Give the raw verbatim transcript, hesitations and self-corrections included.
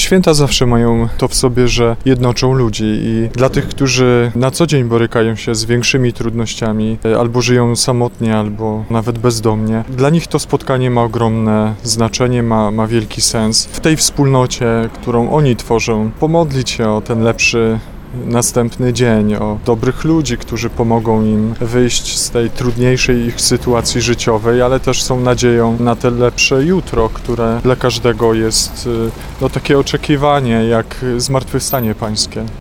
Święta zawsze mają to w sobie, że jednoczą ludzi i dla tych, którzy na co dzień borykają się z większymi trudnościami, albo żyją samotnie, albo nawet bezdomnie, dla nich to spotkanie ma ogromne znaczenie, ma, ma wielki sens. W tej wspólnocie, którą oni tworzą, pomodlić się o ten lepszy następny dzień, o dobrych ludzi, którzy pomogą im wyjść z tej trudniejszej ich sytuacji życiowej, ale też są nadzieją na te lepsze jutro, które dla każdego jest no, takie oczekiwanie jak zmartwychwstanie Pańskie.